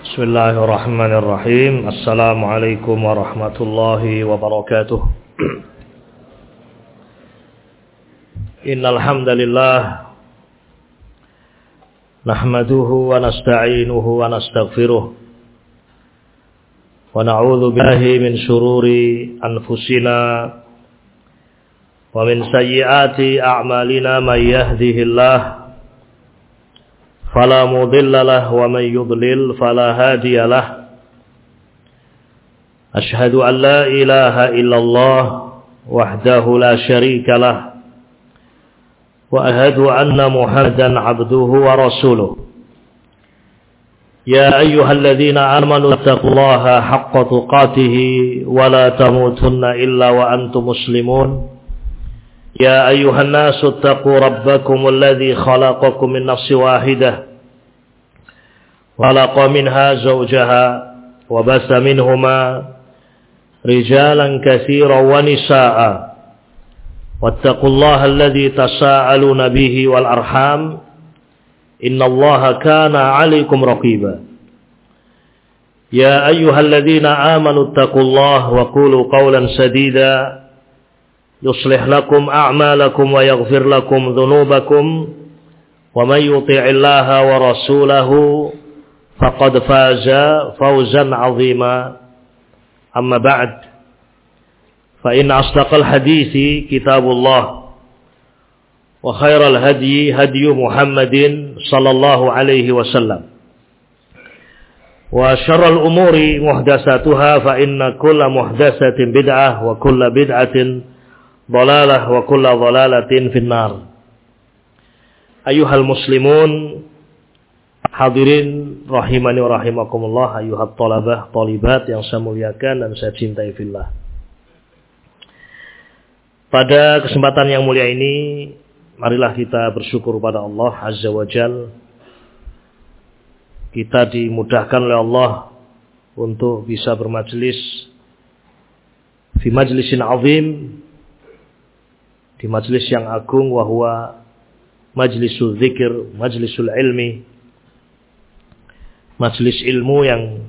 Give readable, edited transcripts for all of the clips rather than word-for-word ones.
Bismillahirrahmanirrahim. Assalamualaikum warahmatullahi wabarakatuh. Innal hamdalillah nahmaduhu wa nasta'inuhu wa nastaghfiruh wa na'udzu billahi min shururi anfusina wa min sayyiati a'malina may yahdihillahu فلا مضل له ومن يضلل فلا هادي له أشهد أن لا إله إلا الله وحده لا شريك له وأشهد أن محمدا عبده ورسوله يا أيها الذين آمنوا اتقوا الله حق تقاته ولا تموتن إلا وأنتم مسلمون يا أيها الناس اتقوا ربكم الذي خلقكم من نفس واحدة خلق منها زوجها وبث منهما رجالا كثيرا ونساء واتقوا الله الذي تساءلون به والأرحام إن الله كان عليكم رقيبا يا أيها الذين آمنوا اتقوا الله وقولوا قولا سديدا يصلح لكم أعمالكم ويغفر لكم ذنوبكم ومن يطع الله ورسوله فقد فاز فوزا عظيما أما بعد فإن أصدق الحديث كتاب الله وخير الهدي هدي محمد صلى الله عليه وسلم وشر الأمور محدثاتها فإن كل محدثة بدعة وكل بدعة ضلالة وكل ضلالة في النار. Ayuhal muslimun, hadirin rahimani wa rahimakumullah, ayuhat talabah talibat yang saya muliakan dan saya cintai fillah. Pada kesempatan yang mulia ini, marilah kita bersyukur pada Allah Azza wa Jal. Kita dimudahkan oleh Allah untuk bisa bermajlis fi majlisin azim, di majlis yang agung, wahwa majlisul zikir, majlisul ilmi, majlis ilmu, yang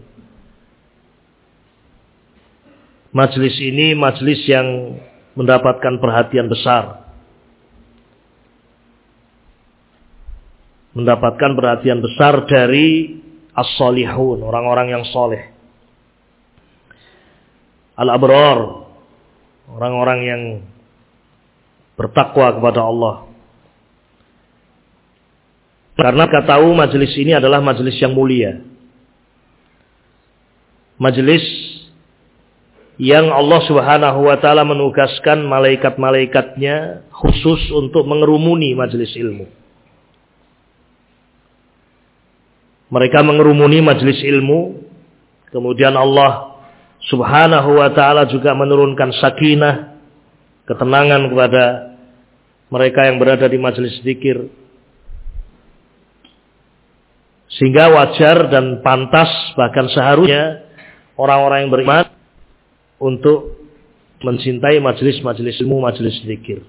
majlis ini majlis yang mendapatkan perhatian besar, mendapatkan perhatian besar dari as-salihun, orang-orang yang soleh, al-abrar, orang-orang yang bertakwa kepada Allah. Karena kita tahu majelis ini adalah majelis yang mulia, majelis yang Allah Subhanahu wa taala menugaskan malaikat-malaikatnya khusus untuk mengerumuni majelis ilmu. Mereka mengerumuni majelis ilmu, kemudian Allah Subhanahu wa taala juga menurunkan sakinah, ketenangan kepada mereka yang berada di majelis zikir, sehingga wajar dan pantas, bahkan seharusnya orang-orang yang beriman untuk mencintai majelis-majelis ilmu, majelis zikir.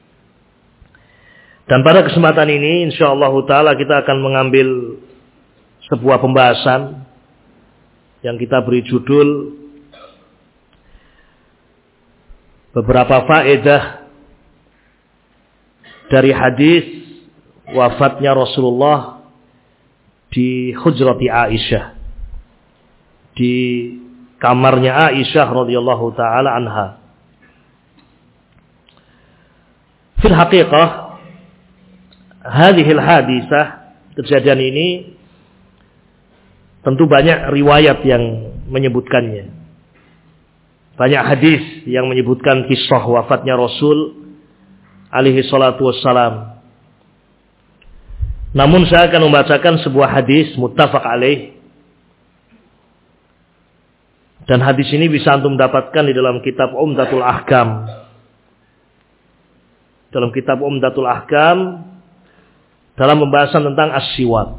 Dan pada kesempatan ini insyaallah taala kita akan mengambil sebuah pembahasan yang kita beri judul beberapa faedah dari hadis wafatnya Rasulullah di hujrati Aisyah, di kamarnya Aisyah radhiyallahu taala anha. Fil haqiqah hadhil hadisah, kejadian ini tentu banyak riwayat yang menyebutkannya. Banyak hadis yang menyebutkan kisah wafatnya Rasul alaihi salatu wassalam. Namun saya akan membacakan sebuah hadis muttafaq alaih. Dan hadis ini bisa antum dapatkan di dalam kitab Umdatul Ahkam. Dalam kitab Umdatul Ahkam, dalam pembahasan tentang as-siwak.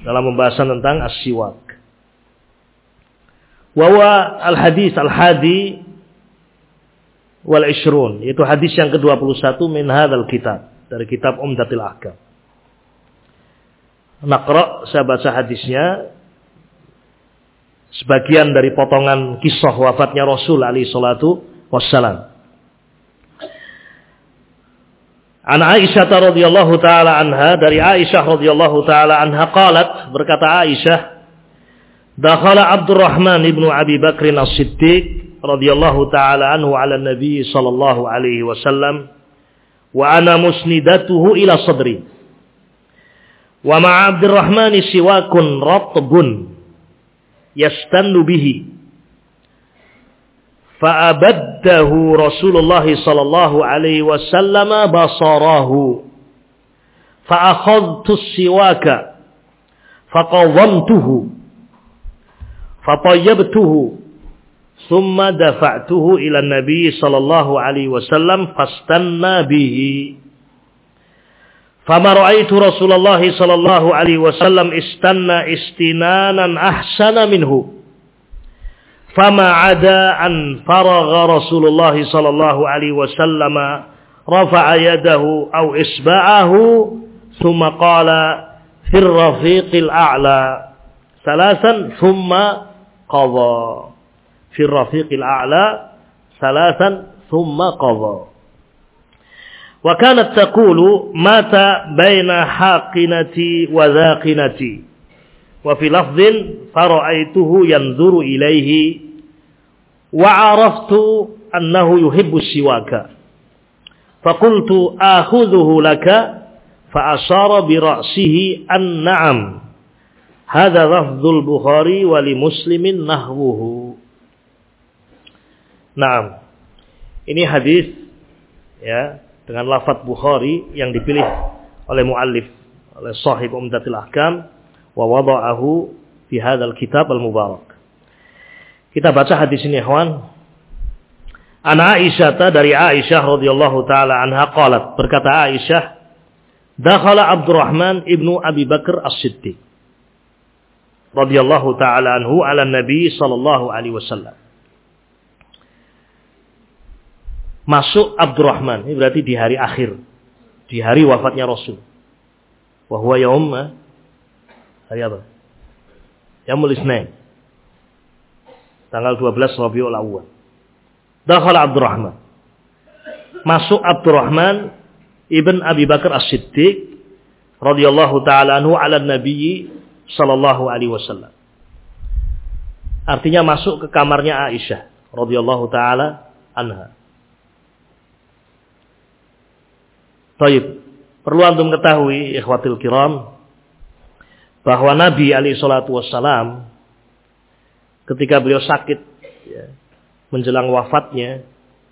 Wawa al-hadis al-hadi wal ishrun, yaitu hadis yang ke-21 min hadzal kitab, dari kitab Umdatul Ahkam. . Naqra, saya baca hadisnya. sebagian dari potongan kisah wafatnya Rasul alaihi salatu wassalam. An Aisyah radhiyallahu taala anha, dari Aisyah radhiyallahu taala anha qalat, berkata Aisyah, dakhala Abdurrahman ibnu Abi Bakr as-Siddiq radhiyallahu taala anhu ala Nabi sallallahu alaihi wasallam wa ana musnidatuhu ila sadri wa ma'a Abdurrahman siwakun ratbun yastannu bihi fa'abaddahu Rasulullah sallallahu alaihi wasallam basarahu fa'akhadtu as-siwaka faqawwamtuhu fatayyabtuhu thumma dafa'tuhu ila an-nabi sallallahu alaihi wasallam fastanna bihi fama ra'aitu Rasulullah sallallahu alaihi wasallam istanna istinanan ahsana minhu fama 'ada an faragha Rasulullah sallallahu alaihi wasallam rafa'a yadahu aw isba'ahu thumma qala fir rafiqil a'la salasan thumma qadha fir rafiqil a'la salasan thumma qadha wa kanat taqulu mata baina haqinati wa dhaqinati wa fi lafdhin fara'aituhu yanzuru ilaihi wa 'araftu annahu yuhibbu siwaka faqultu akhudhuhu laka fa ashara bi ra'sihi an na'am hadza lafdzul Bukhari wa li Muslimin nahwuhu. Naam, ini hadis ya dengan lafaz Bukhari yang dipilih oleh muallif, oleh sahib Umdatul Ahkam, wa wada'ahu fi hadzal kitab al-mubarak. Kita baca hadis ini, ikhwan. An Aisyah, dari Aisyah radhiyallahu taala anha qalat, berkata Aisyah, dakhala Abdurrahman ibnu Abi Bakr as-Siddiq radhiyallahu taala anhu ala Nabi sallallahu alaihi wasallam. Masuk Abdurrahman, ini berarti di hari akhir, di hari wafatnya Rasul. Wa huwa yaum, hari apa? Yaumul Itsnain, tanggal 12 Rabiul Awwal. Dakhala Abdurrahman, masuk Abdurrahman ibn Abi Bakar as-Siddiq radhiyallahu taala anhu ala Nabi sallallahu alaihi wasallam. Artinya masuk ke kamarnya Aisyah radhiyallahu taala anha. Baik, perlu antum ketahui ikhwatul kiram bahwa Nabi alaihi salatu wassalam ketika beliau sakit ya, menjelang wafatnya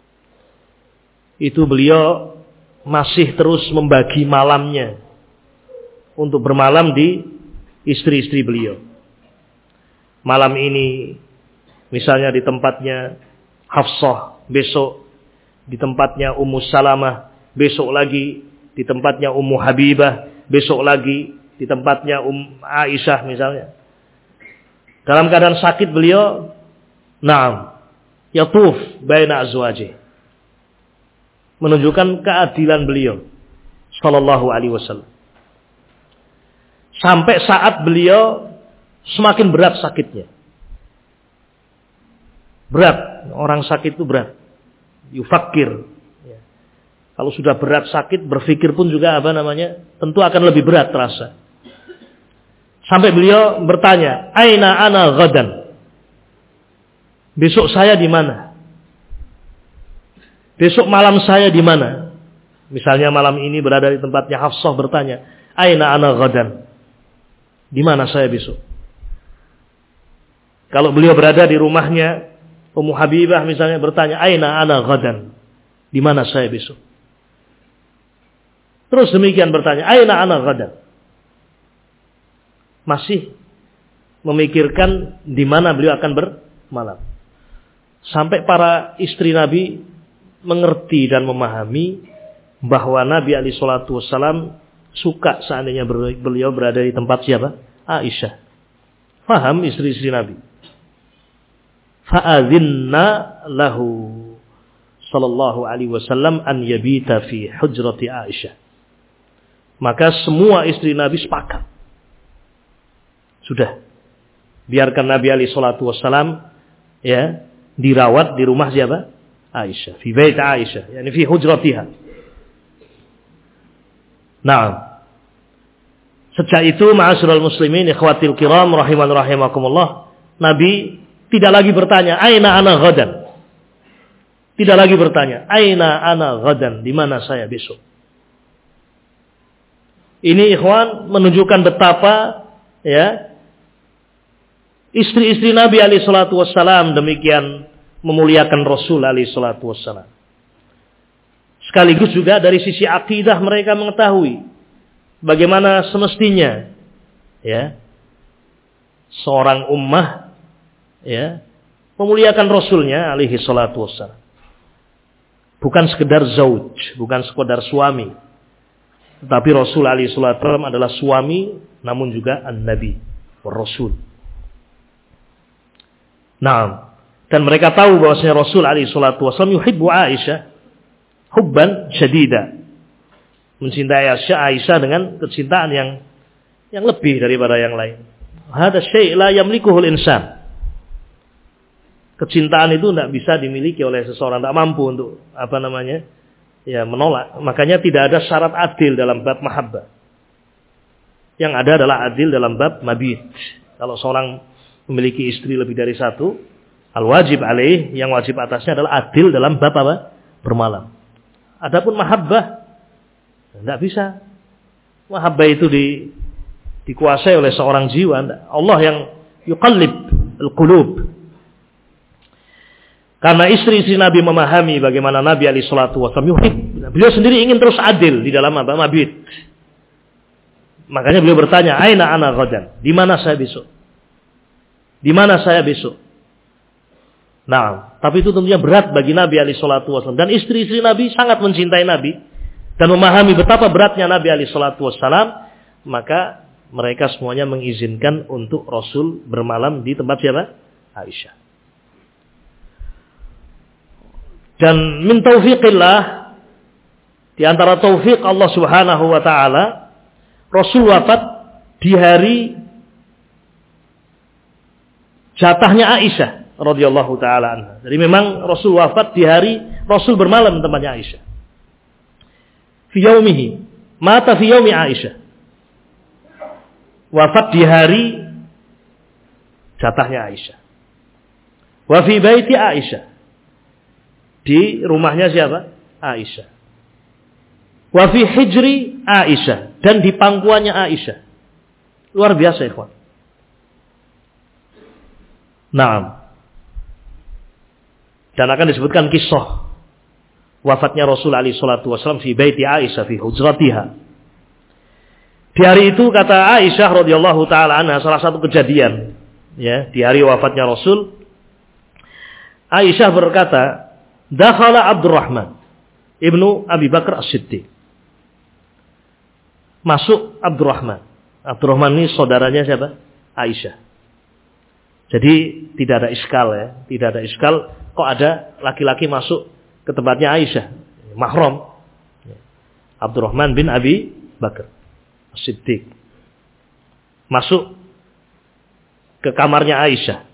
itu beliau masih terus membagi malamnya untuk bermalam di istri-istri beliau. Malam ini misalnya di tempatnya Hafsah, besok di tempatnya Ummu Salamah, besok lagi di tempatnya Ummu Habibah, besok lagi di tempatnya Aisyah misalnya. Dalam keadaan sakit beliau yatuf baina azwajih, menunjukkan keadilan beliau sallallahu alaihi wasallam. Sampai saat beliau semakin berat sakitnya. Berat, orang sakit itu berat. Yufakir. Kalau sudah berat sakit, berpikir pun juga tentu akan lebih berat terasa. Sampai beliau bertanya, aina ana ghadan? Besok saya di mana? Besok malam saya di mana? Misalnya malam ini berada di tempatnya Hafsah, bertanya, aina ana ghadan? Di mana saya besok? Kalau beliau berada di rumahnya Ummu Habibah misalnya, bertanya, aina ana ghadan? Di mana saya besok? Terus demikian bertanya, aina ana ghadan? Masih memikirkan di mana beliau akan bermalam. Sampai para istri Nabi mengerti dan memahami bahwa Nabi alaihi salatu wassalam suka seandainya beliau berada di tempat siapa? Aisyah. Faham istri-istri Nabi. Fa'adhinna lahu sallallahu alaihi wasallam an yabita fi hujrati Aisyah. Maka semua istri Nabi sepakat. Sudah. Biarkan Nabi alaihi salatu wassalam ya dirawat di rumah siapa? Aisyah, fi bait Aisyah, yakni fi hujratiha. Nah, sejak itu ma'asyiral muslimin ikhwatil kiram rahimakumullah, Nabi tidak lagi bertanya aina ana ghadan. Tidak lagi bertanya aina ana ghadan, di mana saya besok. Ini ikhwan menunjukkan betapa ya istri-istri Nabi alaihi salatu wassalam demikian memuliakan Rasul alaihi salatu wassalam. Sekaligus juga dari sisi akidah mereka mengetahui bagaimana semestinya ya seorang ummah ya memuliakan Rasulnya alaihi salatu wassalam. Bukan sekedar zauj, bukan sekedar suami. Tetapi Rasul alaihi salatu wassalam adalah suami namun juga an-nabi wa rasul. Nah, dan mereka tahu bahwasanya Rasul alaihi salatu wasallam yuhibbu Aisyah hubban syadida. Mencintai Aisyah dengan kecintaan yang lebih daripada yang lain. Hada syai' la yamlikuhu al-insan. Kecintaan itu tidak bisa dimiliki oleh seseorang, tidak mampu untuk ya menolak. Makanya tidak ada syarat adil dalam bab mahabbah. Yang ada adalah adil dalam bab mabit. Kalau seorang memiliki istri lebih dari satu, al-wajib alaih, yang wajib atasnya adalah adil dalam bab apa? Bermalam. Adapun mahabbah, tidak bisa. Mahabbah itu dikuasai oleh seorang jiwa. Allah yang yuqallib al-qulub. Karena istri-istri Nabi memahami bagaimana Nabi alaihi salatu wasallam yuhib. Beliau sendiri ingin terus adil di dalam apa? Mabit. Makanya beliau bertanya, aina ana ghadan? Di mana saya besok? Di mana saya besok? Nah, tapi itu tentunya berat bagi Nabi alaihi salatu wasallam, dan istri-istri Nabi sangat mencintai Nabi dan memahami betapa beratnya Nabi alaihi salatu wasallam, maka mereka semuanya mengizinkan untuk Rasul bermalam di tempat siapa? Aisyah. Dan min taufiqillah, di antara taufik Allah Subhanahu wa taala, Rasul wafat di hari jatahnya Aisyah radhiyallahu taala anha. Jadi memang Rasul wafat di hari Rasul bermalam di tempatnya Aisyah. Fi yaumihi, mata fi yaumi Aisyah. Wafat di hari jatahnya Aisyah. Wa fi baiti Aisyah. Di rumahnya siapa? Aisyah. Wa fi hijri Aisyah, dan di pangkuannya Aisyah. Luar biasa, ikhwan. Naam. Dan akan disebutkan kisah wafatnya Rasul alaihi salatu wasallam fi baiti Aisyah fi hujratiha. Di hari itu kata Aisyah radhiyallahu taala anha, salah satu kejadian ya, di hari wafatnya Rasul, Aisyah berkata, dakhala Abdurrahman ibnu Abi Bakar As-Siddiq. Masuk Abdurrahman. Abdurrahman ini saudaranya siapa? Aisyah. Jadi tidak ada iskal ya, tidak ada iskal kok ada laki-laki masuk ke tempatnya Aisyah, mahram. Abdurrahman bin Abi Bakar As-Siddiq masuk ke kamarnya Aisyah.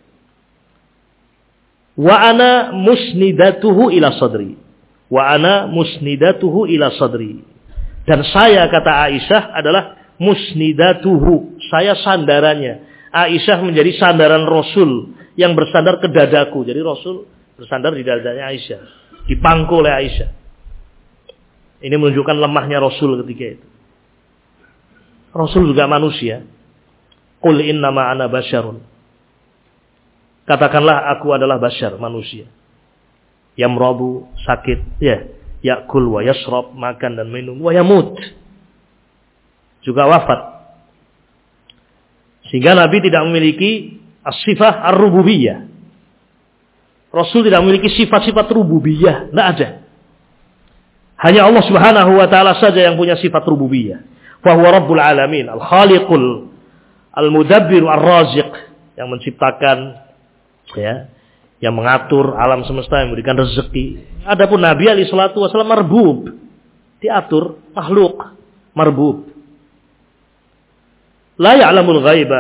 Wa ana musnidatuhu ila sadri. Wa ana musnidatuhu ila sadri. Dan saya, kata Aisyah, adalah musnidatuhu. Saya sandarannya. Aisyah menjadi sandaran Rasul yang bersandar ke dadaku. Jadi Rasul bersandar di dadanya Aisyah, dipangku oleh Aisyah. Ini menunjukkan lemahnya Rasul ketika itu. Rasul juga manusia. Qul innama ana basyarun. Katakanlah aku adalah basyar, manusia. Yamrabu, sakit, ya, yakul wa yashrab, makan dan minum, wa yamut, juga wafat. Sehingga Nabi tidak memiliki as-sifah ar-rububiyah. Rasul tidak memiliki sifat-sifat rububiyah, tidak ada. Hanya Allah Subhanahu wa taala saja yang punya sifat rububiyah. Fa huwa rabbul alamin, al-khaliqul al-mudabbir ar-raziq, yang menciptakan ya, yang mengatur alam semesta, yang memberikan rezeki. Adapun Nabi alaihi salatu wasallam marbub, diatur, makhluk marbub. La ya'lamul ghaiba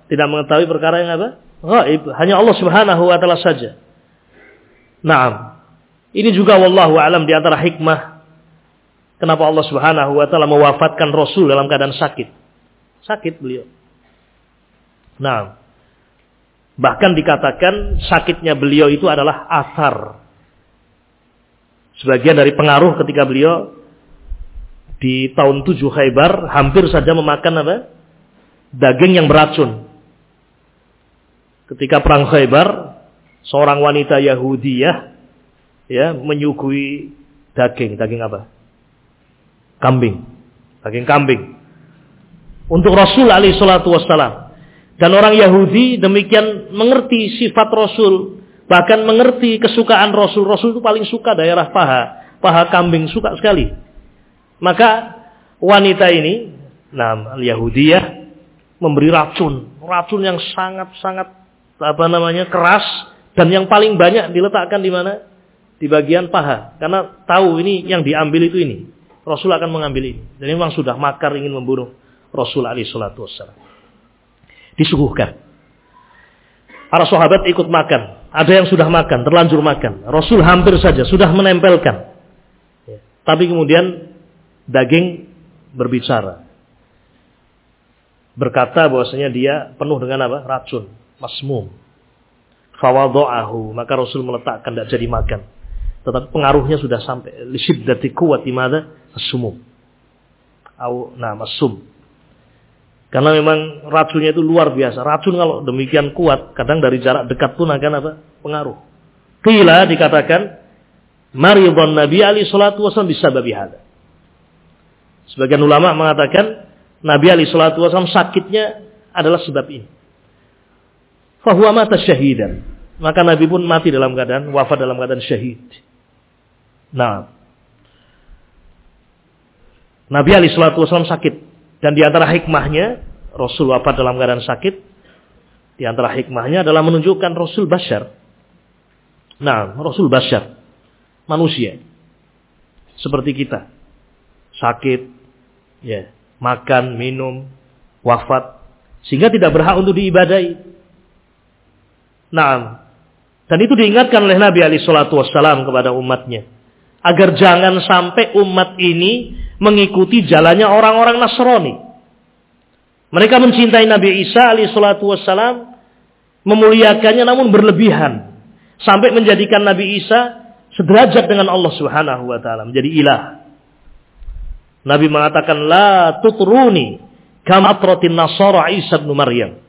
Tidak mengetahui perkara yang apa? Ghaib. Hanya Allah Subhanahu wa taala saja. Naam. Ini juga wallahu alam di antara hikmah kenapa Allah Subhanahu wa taala mewafatkan Rasul dalam keadaan sakit. Sakit beliau. Naam. Bahkan dikatakan sakitnya beliau itu adalah athar. Sebagian dari pengaruh ketika beliau di tahun 7 Khaybar hampir saja memakan apa? Daging yang beracun. Ketika perang Khaybar, seorang wanita Yahudiyah ya menyuguhi daging apa? Kambing. Daging kambing. Untuk Rasul alaihi salatu wassalam. Dan orang Yahudi demikian mengerti sifat Rasul, bahkan mengerti kesukaan Rasul. Rasul itu paling suka daerah paha kambing, suka sekali. Maka wanita ini, Yahudiyah, memberi racun yang sangat keras, dan yang paling banyak diletakkan di mana? Di bagian paha, karena tahu ini yang diambil itu ini. Rasul akan mengambil ini. Dan memang sudah makar ingin membunuh Rasul alaihi salatu wassalam. Disuguhkan. Para sahabat ikut makan. Ada yang sudah makan, terlanjur makan. Rasul hampir saja sudah menempelkan. Tapi kemudian daging berbicara. Berkata bahwasanya dia penuh dengan apa? Racun. Masmum. Fawadha'ahu, maka Rasul meletakkan, tidak jadi makan. Tetapi pengaruhnya sudah sampai lisyiddati quwwati madza as-sumum. As-sum. Karena memang racunnya itu luar biasa. Racun kalau demikian kuat, kadang dari jarak dekat pun akan apa? Pengaruh. Qila dikatakan maridun Nabi alaihi salatu wasallam bisababi hadza. Sebagian ulama mengatakan Nabi alaihi salatu wasallam sakitnya adalah sebab ini. Fahuwa mata syahidan. Maka Nabi pun mati dalam keadaan, wafat dalam keadaan syahid. Nah, Nabi alaihi salatu wasallam sakit. Dan di antara hikmahnya, Rasul wafat dalam keadaan sakit. Di antara hikmahnya adalah menunjukkan Rasul Bashar. Nah, Rasul Bashar. Manusia. Seperti kita. Sakit. Ya, makan, minum, wafat. Sehingga tidak berhak untuk diibadahi. Nah, dan itu diingatkan oleh Nabi alaihi salatu wassalam kepada umatnya. Agar jangan sampai umat ini mengikuti jalannya orang-orang Nasrani. Mereka mencintai Nabi Isa alaihi salatu wassalam, memuliakannya namun berlebihan. Sampai menjadikan Nabi Isa sederajat dengan Allah Subhanahu wa taala, menjadi ilah. Nabi mengatakan, la tutruni kama atratin nasara Isa bin Maryam.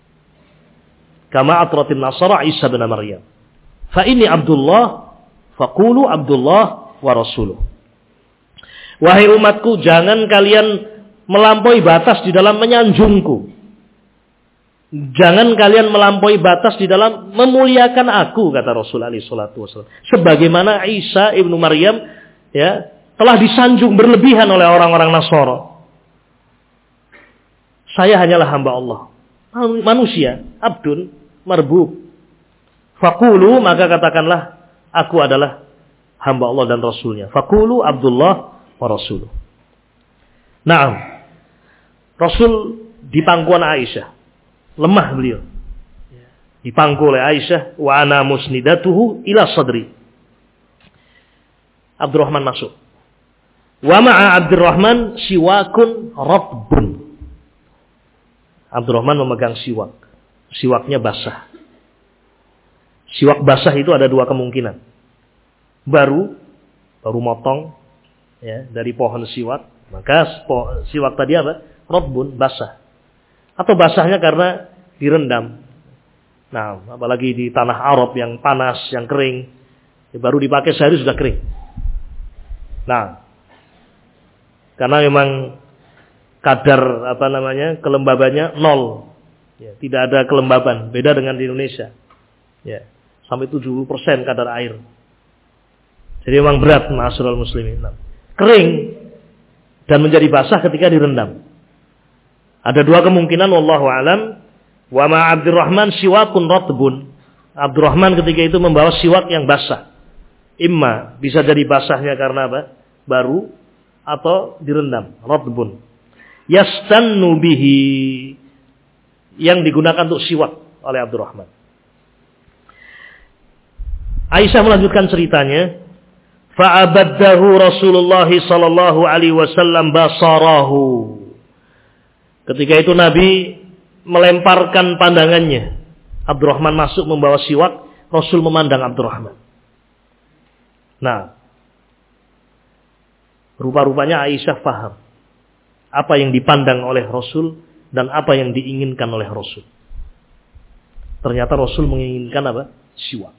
Kama atratin nasara Isa bin Maryam. Fa inni Abdullah, faqulu Abdullah wa rasuluh. Wahai umatku, jangan kalian melampaui batas di dalam menyanjungku. Jangan kalian melampaui batas di dalam memuliakan aku, kata Rasul alaihi salatu wasallam. Sebagaimana Isa ibnu Maryam ya telah disanjung berlebihan oleh orang-orang Nasara. Saya hanyalah hamba Allah. Manusia, abdun, marbub. Faqulu, maka katakanlah, aku adalah hamba Allah dan Rasulnya. Faqulu Abdullah wa Rasuluh. Naam. Rasul di pangkuan Aisyah. Lemah beliau. Dipangku oleh Aisyah. Wa ana musnidatuhu ila sadri. Abdurrahman masuk. Wa ma'a Abdurrahman siwakun ratbun. Abdurrahman memegang siwak. Siwaknya basah. Siwak basah itu ada dua kemungkinan. Baru motong ya dari pohon siwak, maka siwak tadi apa? Ratbun, basah. Atau basahnya karena direndam. Nah, apalagi di tanah Arab yang panas, yang kering, ya baru dipakai sehari sudah kering. Nah, karena memang kadar kelembabannya 0. Ya, tidak ada kelembaban, beda dengan di Indonesia. Ya, sampai 70% kadar air. Jadi memang berat ma'asyiral muslimin. Kering dan menjadi basah ketika direndam. Ada dua kemungkinan wallahu alam. Wa ma Abdurrahman siwakun ratbun. Abdurrahman ketika itu membawa siwak yang basah. Imma bisa jadi basahnya karena apa? Baru atau direndam, ratbun. Yastannu bihi. yang digunakan untuk siwak oleh Abdurrahman. Aisyah melanjutkan ceritanya, fa'abaddahu Rasulullah sallallahu alaihi wasallam basarahu. Ketika itu Nabi melemparkan pandangannya. Abdurrahman masuk membawa siwak, Rasul memandang Abdurrahman. Nah, rupa-rupanya Aisyah paham apa yang dipandang oleh Rasul dan apa yang diinginkan oleh Rasul. Ternyata Rasul menginginkan apa? Siwak.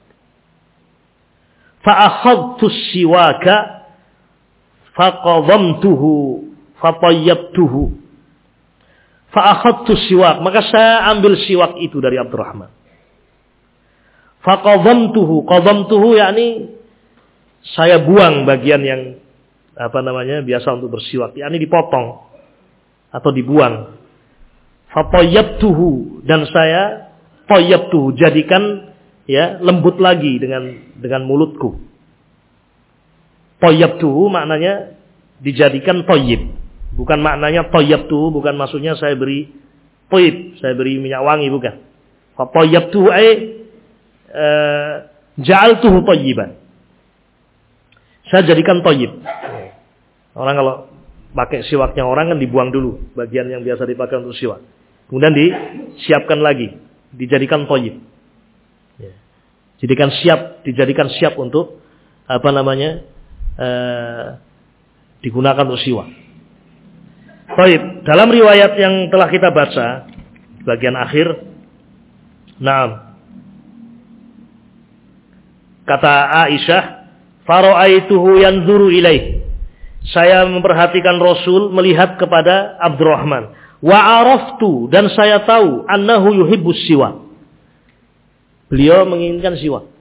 Fa'akhadtu siwaka faqadhamtuhu fatayyabtuhu. Fa'akhadtu siwak, maka saya ambil siwak itu dari Abdurrahman. Faqadhamtuhu, qadhamtuhu yakni saya buang bagian yang biasa untuk bersiwak, yakni dipotong atau dibuang. Fatayyabtuhu, dan saya tayyabtuhu, jadikan lembut lagi dengan mulutku. Tayyabtuhu maknanya dijadikan tayyib. Bukan maknanya tayyabtuhu, bukan maksudnya saya beri tayyib, saya beri minyak wangi, bukan. Tayyabtuhu ja'altuhu tayyiban. Saya jadikan tayyib. Orang kalau pakai siwaknya orang kan dibuang dulu bagian yang biasa dipakai untuk siwak. Kemudian disiapkan lagi, dijadikan tayyib. Dijadikan siap untuk digunakan untuk siwak. Baik, dalam riwayat yang telah kita baca bagian akhir, kata Aisyah, fara'aituhu yanzuru ilaih. Saya memperhatikan Rasul melihat kepada Abdurrahman. Wa araftu, dan saya tahu annahu yuhibbus siwak. Beliau menginginkan siwak.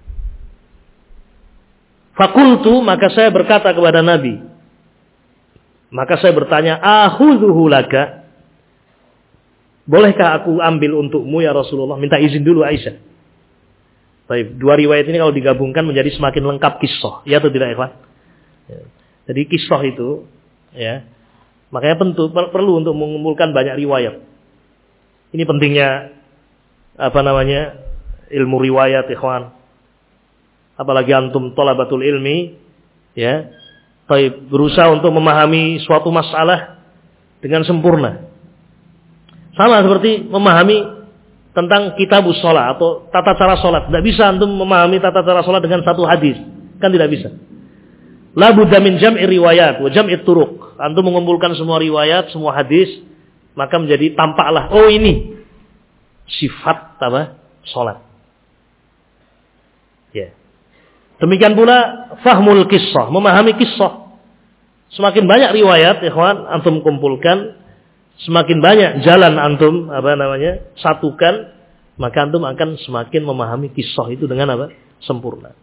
Fakultu, maka saya berkata kepada Nabi. Maka saya bertanya, akhudhuhu laka? Bolehkah aku ambil untukmu ya Rasulullah? Minta izin dulu Aisyah. Baik, dua riwayat ini kalau digabungkan menjadi semakin lengkap kisah. Ya atau tidak, ikhwan? Jadi kisah itu, makanya perlu untuk mengumpulkan banyak riwayat. Ini pentingnya ilmu riwayat, ikhwan. Apalagi antum thalabatul ilmi, berusaha untuk memahami suatu masalah dengan sempurna. Sama seperti memahami tentang kitabus sholat atau tata cara sholat. Tidak bisa antum memahami tata cara sholat dengan satu hadis. Kan tidak bisa. La budda min jam'i riwayat wa jam'i turuq. Antum mengumpulkan semua riwayat, semua hadis, maka menjadi tampaklah, oh ini sifat sholat. Demikian pula fahmul kisah, memahami kisah. Semakin banyak riwayat, ikhwan, antum kumpulkan, semakin banyak jalan antum satukan, maka antum akan semakin memahami kisah itu dengan sempurna.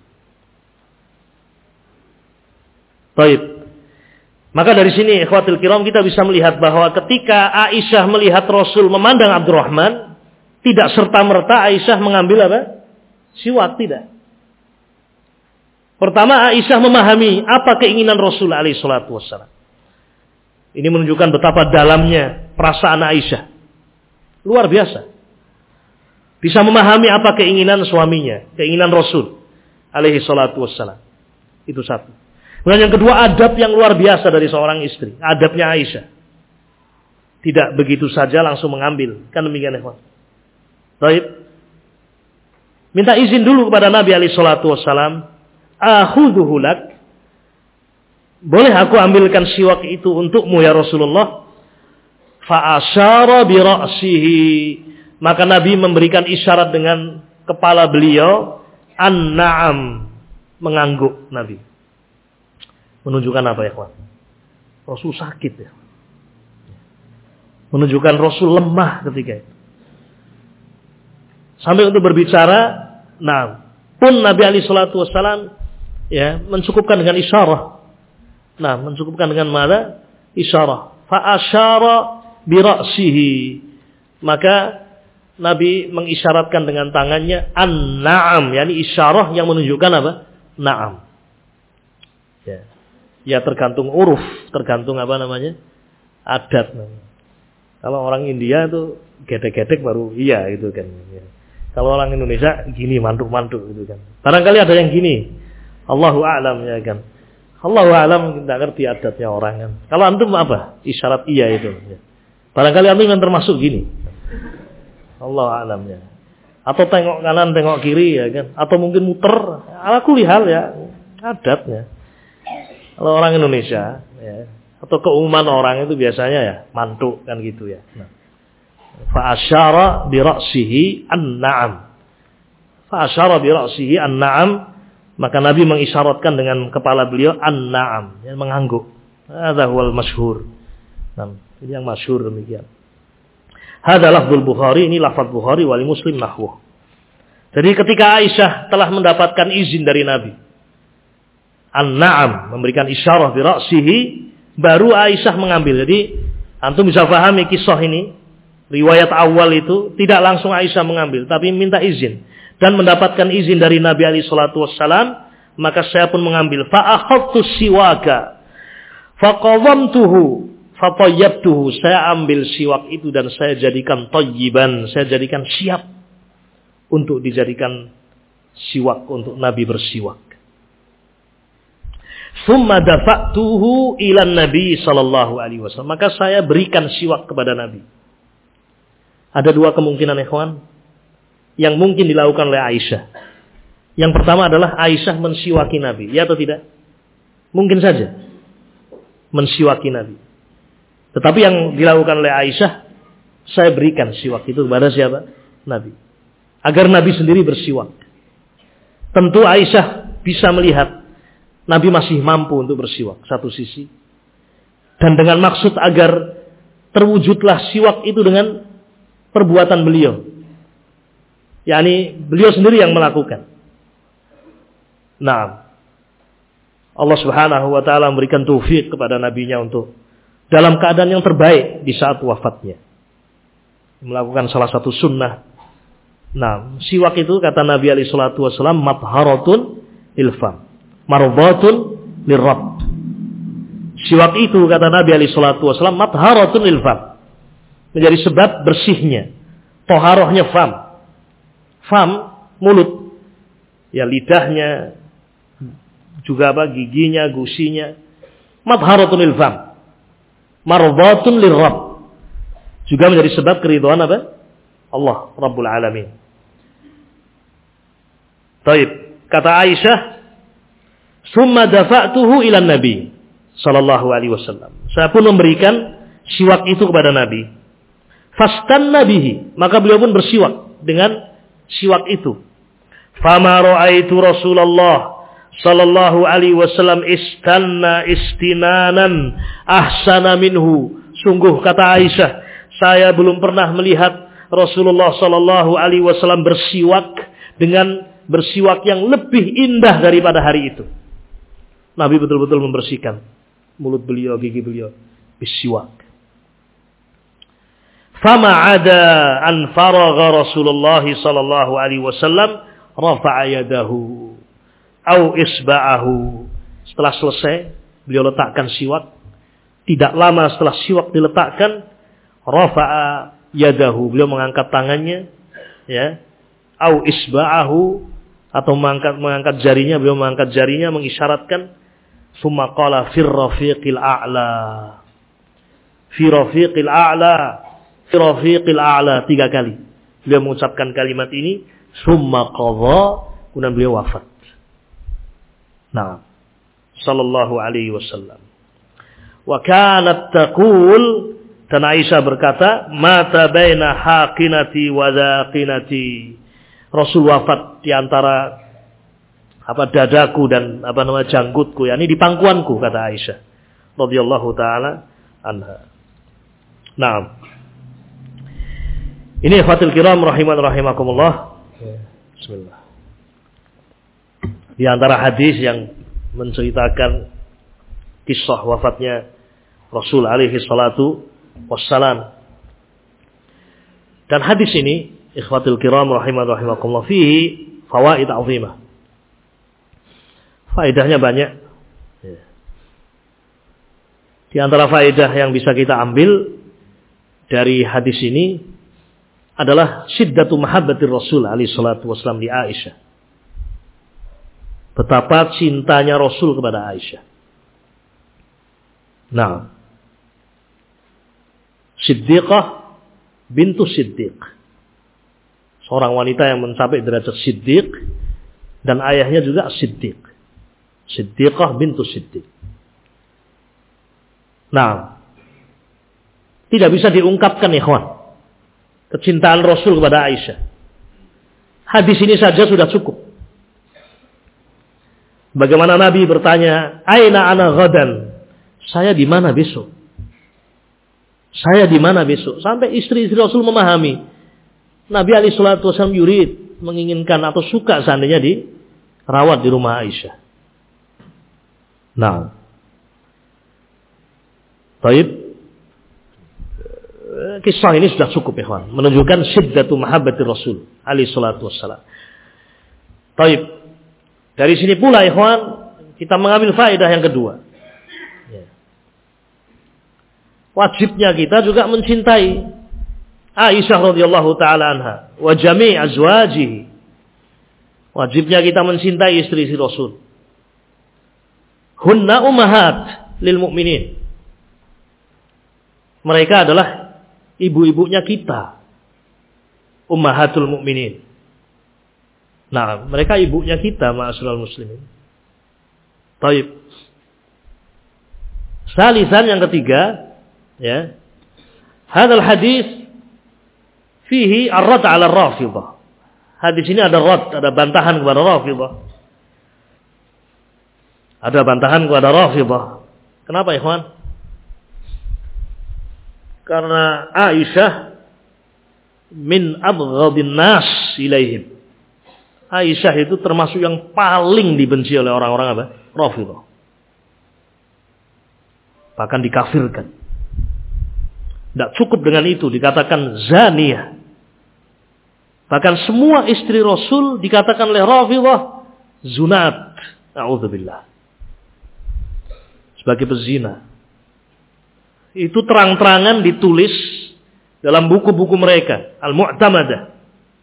Baik. Maka dari sini ikhwatul kiram kita bisa melihat bahwa ketika Aisyah melihat Rasul memandang Abdurrahman, tidak serta-merta Aisyah mengambil siwak, tidak. Pertama, Aisyah memahami apa keinginan Rasul alaihi salatu wassalam. Ini menunjukkan betapa dalamnya perasaan Aisyah. Luar biasa. Bisa memahami apa keinginan suaminya, keinginan Rasul alaihi salatu wassalam. Itu satu. Kemudian yang kedua, adab yang luar biasa dari seorang istri. Adabnya Aisyah. Tidak begitu saja langsung mengambil. Kan demikian, ikhwan. Baik. Minta izin dulu kepada Nabi alaihi salatu wassalam. Akhudhuhu lak? Boleh aku ambilkan siwak itu untukmu ya Rasulullah? Fa asyara bi ra'sihi. Maka Nabi memberikan isyarat dengan kepala beliau, an-na'am, mengangguk Nabi. Menunjukkan apa ya, kawan? Rasul sakit ya. Menunjukkan Rasul lemah ketika itu. Sampai untuk berbicara, pun Nabi alaihi salatu wassalam mencukupkan dengan isyarah. Mencukupkan dengan mana? Isyarah. Fa asyara bi ra'sihi. Maka Nabi mengisyaratkan dengan tangannya an-na'am, yakni isyarah yang menunjukkan apa? Na'am. Ya tergantung uruf, tergantung adat. Kalau orang India itu gedek-gedek baru iya gitu kan. Ya. Kalau orang Indonesia gini mantuk-mantuk gitu kan. Barangkali ada yang gini. Allahu a'lam ya kan. Allahu a'lam, tidak ngerti adatnya orang kan. Kalau antum apa? Isyarat iya itu. Ya. Barangkali antum yang termasuk gini. Allahu a'lam ya. Atau tengok kanan, tengok kiri ya kan. Atau mungkin muter. Ala kulli hal ya. Adatnya. Kalau orang Indonesia ya. Atau keumuman orang itu biasanya ya mantuk kan gitu ya. Nah. Fa asyara bi ra'sihi an-na'am. Fa asyara bi ra'sihi an-na'am, maka Nabi mengisyaratkan dengan kepala beliau an-na'am, yang mengangguk. Hadza huwal masyhur. Nah, ini yang masyhur demikian. Hadza lafdzul Bukhari, ini lafaz Bukhari wali Muslim nahwu. Jadi ketika Aisyah telah mendapatkan izin dari Nabi, an-na'am, memberikan isyarah bi ra'sihi, baru Aisyah mengambil. Jadi antum bisa pahami kisah ini. Riwayat awal itu tidak langsung Aisyah mengambil, tapi minta izin dan mendapatkan izin dari Nabi alaihi salatu wassalam, maka saya pun mengambil. Fa akhadtu siwaka fa qawamtuhu fa tayyabtuhu. Saya ambil siwak itu dan saya jadikan thayyiban, saya jadikan siap untuk dijadikan siwak untuk Nabi bersiwak. Tsumma dafa'tuhu ila Nabi sallallahu alaihi wasallam. Maka saya berikan siwak kepada Nabi. Ada dua kemungkinan ikhwan yang mungkin dilakukan oleh Aisyah. Yang pertama adalah Aisyah mensiwaki Nabi, ya atau tidak? Mungkin saja mensiwaki Nabi. Tetapi yang dilakukan oleh Aisyah, saya berikan siwak itu kepada siapa? Nabi. Agar Nabi sendiri bersiwak. Tentu Aisyah bisa melihat Nabi masih mampu untuk bersiwak, satu sisi. Dan dengan maksud agar terwujudlah siwak itu dengan perbuatan beliau. yakni beliau sendiri yang melakukan. Nah, Allah Subhanahu wa taala memberikan taufik kepada nabinya untuk dalam keadaan yang terbaik di saat wafatnya melakukan salah satu sunnah. Nah, siwak itu kata Nabi alaihi salatu wasallam matharatun lil fam, mardatun lirrabb. Siwak itu kata Nabi alaihi salatu wasallam matharatun lil fam, menjadi sebab bersihnya, toharohnya fam. Fam mulut, ya lidahnya, juga apa giginya, gusinya. Matharatun lil fam, mardatun lirrabb, juga menjadi sebab keridhaan apa? Allah Rabbul Alamin. Taib, kata Aisyah, "Summa dafa'tuhu ila Nabi sallallahu alaihi wasallam." Saya pun memberikan siwak itu kepada Nabi. Fastanna bihi, maka beliau pun bersiwak dengan siwak itu. Fama ra'aitu Rasulullah sallallahu alaihi wasallam istanna istinanan ahsana minhu. Sungguh kata Aisyah, saya belum pernah melihat Rasulullah sallallahu alaihi wasallam bersiwak dengan bersiwak yang lebih indah daripada hari itu. Nabi betul-betul membersihkan mulut beliau, gigi beliau bersiwak. Fama ada an faragha Rasulullah sallallahu alaihi wasallam rafa'a yadahu au isba'ahu. Setelah selesai beliau letakkan siwak. Tidak lama setelah siwak diletakkan, rafa'a yadahu, beliau mengangkat tangannya, ya, au isba'ahu, atau mengangkat jarinya, beliau mengangkat jarinya mengisyaratkan, summa qala fir rafiqil a'la, fi rafiqil a'la, fi rafiqil a'la, 3 kali beliau mengucapkan kalimat ini, summa qadha, kemudian beliau wafat. Nah, sallallahu alaihi wasallam. Wa kanat taqul, dan Aisyah berkata, mata baina haqinati wa dhaqinati. Rasul wafat di antara dadaku dan janggutku, yakni di pangkuanku, kata Aisyah radhiyallahu taala anha. Naam. Ini ikhwatul kiram rahiman rahimakumullah. Bismillah. Di antara hadis yang menceritakan kisah wafatnya Rasul alaihi salatu wassalam. Dan hadis ini ikhwatul kiram rahimakumullah fihi fawaid azimah. Faedahnya banyak. Di antara faedah yang bisa kita ambil dari hadis ini, adalah syiddatu mahabbatir Rasul alaihi salatu wasallam li Aisyah. Betapa cintanya Rasul kepada Aisyah. Nah, Siddiqah bintu Siddiq. Seorang wanita yang mencapai derajat Siddiq dan ayahnya juga Siddiq. Siddiqah bintu Siddiq. Nah, tidak bisa diungkapkan ikhwan kecintaan Rasul kepada Aisyah. Hadis ini saja sudah cukup. Bagaimana Nabi bertanya, "Aina ana ghadan?" Saya di mana besok? Saya di mana besok? Sampai istri-istri Rasul memahami. Nabi alaihi salatu wasallam yurid, menginginkan atau suka seandainya dirawat di rumah Aisyah. Nah. Baik. Kisah ini sudah cukup ikhwan, menunjukkan syiddatu mahabbatir Rasul alaihi salatu wasallam. Baik. Dari sini pula ikhwan, kita mengambil faedah yang kedua. Wajibnya kita juga mencintai Aisyah radhiyallahu taala anha wa jami' azwajihi. Wajibnya kita mencintai istri-istri Rasul. Hunna ummahat lil mu'minin. Mereka adalah ibu-ibunya kita. Ummahatul mu'minin. Nah, mereka ibunya kita, ma'asyiral muslimin. Baik. Salisan yang ketiga, ya. Hadzal hadis fihi ar-rad 'ala ar-Rafidhah. Hadis ini ada rad, ada bantahan kepada Rafidhah. Ada bantahan kepada Rafidhah. Kenapa, ikhwan? Karena Aisyah min abghadin nas ilaihim. Aisyah itu termasuk yang paling dibenci oleh orang-orang apa? Rafidhah. Bahkan dikafirkan. Tidak cukup dengan itu, dikatakan zaniyah. Bahkan semua istri Rasul dikatakan oleh Rafidhah zunat. A'udzubillah. Sebagai pezina. Itu terang-terangan ditulis dalam buku-buku mereka, Al-Mu'tamadah.